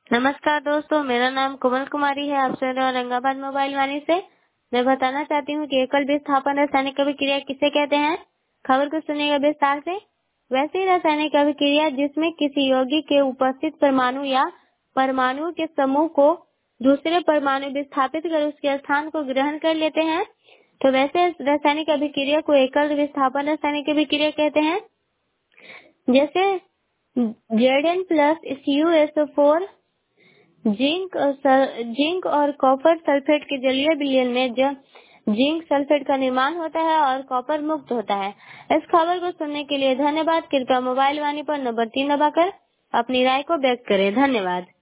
नमस्कार दोस्तों, मेरा नाम कोमल कुमारी है। आप सुन रहे हैं औरंगाबाद मोबाइल वाणी से। मैं बताना चाहती हूँ कि एकल विस्थापन रासायनिक अभिक्रिया किसे कहते हैं। खबर को सुनिएगा विस्तार से। वैसी रासायनिक अभिक्रिया जिसमें किसी यौगिक के उपस्थित परमाणु या परमाणुओं के समूह को दूसरे परमाणु विस्थापित कर उसके स्थान को ग्रहण कर लेते हैं, तो वैसे रासायनिक अभिक्रिया को एकल विस्थापन रासायनिक अभिक्रिया कहते हैं। जैसे Zn प्लस CuSO4 जिंक और कॉपर सल्फेट के जलीय विलयन में जिंक सल्फेट का निर्माण होता है और कॉपर मुक्त होता है। इस खबर को सुनने के लिए धन्यवाद। कृपया मोबाइल वाणी पर नंबर 3 दबाकर अपनी राय को व्यक्त करें। धन्यवाद।